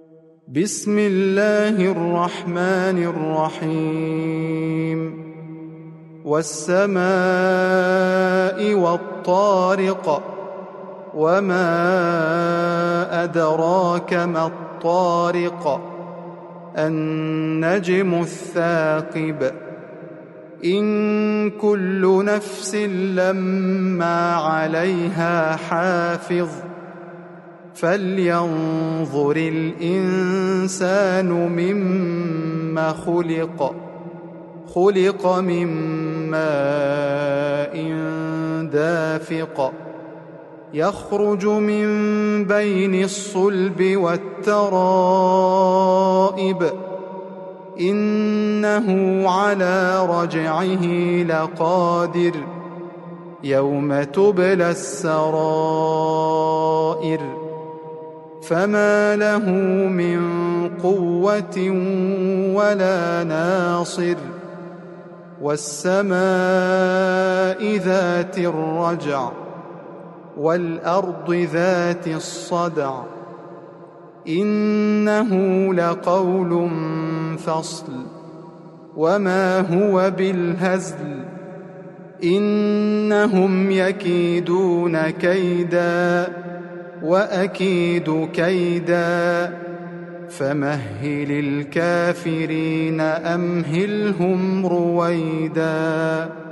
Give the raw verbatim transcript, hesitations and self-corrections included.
بسم الله الرحمن الرحيم والسماء والطارق وما أدراك ما الطارق النجم الثاقب إن كل نفس لما عليها حافظ فلينظر الإنسان مما خلق خلق من ماء دافق يخرج من بين الصلب والترائب إنه على رجعه لقادر يوم تبلى السرائر فما له من قوة ولا ناصر والسماء ذات الرجع والأرض ذات الصدع إنه لقول فصل وما هو بالهزل إنهم يكيدون كيدا وأكيد كيدا فمهل الكافرين أمهلهم رويدا.